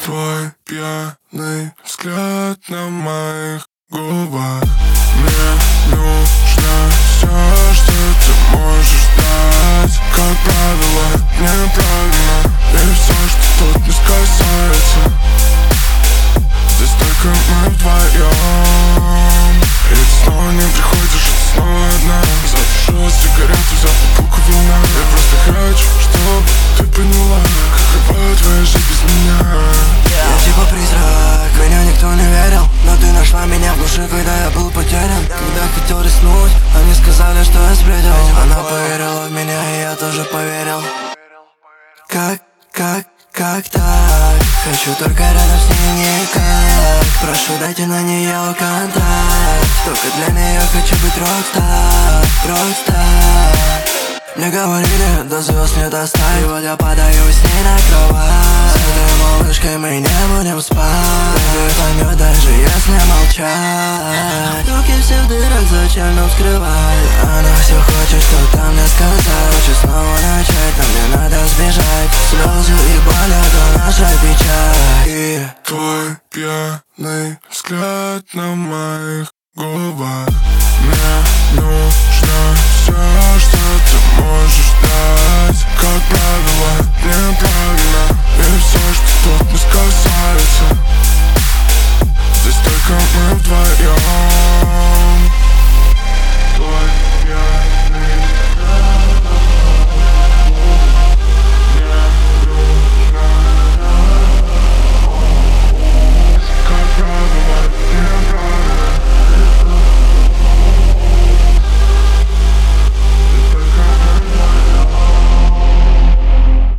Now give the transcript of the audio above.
Твой пьяный взгляд на моих губах. Мне нужно все, что ты можешь дать. Как правило, неправильно, и все, что тут не касается. Здесь только мы вдвоем, и ты снова не приходишь, и ты снова одна. Зажжу сигарету, взял бутылку вина. Я просто хочу, чтобы ты поняла, какова твоя жизнь без меня. Я типа призрак, меня никто не верил, но ты нашла меня в глуши, когда я был потерян. Когда хотел рискнуть, они сказали, что я сбредил. Она поверила в меня, и я тоже поверил. Как так? Хочу только рядом с ней никак. Прошу, дайте на нее контакт. Только для нее хочу быть рокстар. Мне говорили, до звезд не достать. И вот я падаю с ней на кровать. С этой малышкой мы не будем спать. Ты поймет, даже если молчать. Руки все в дырах, зачем нам скрывать? Она все хочет что-то мне сказать. Хочет снова начать, но мне надо сбежать. Слезы и боль, это наша печаль. И твой пьяный взгляд на моих губах. Мне нужно все, что ты можешь дать. Как правило, неправильно.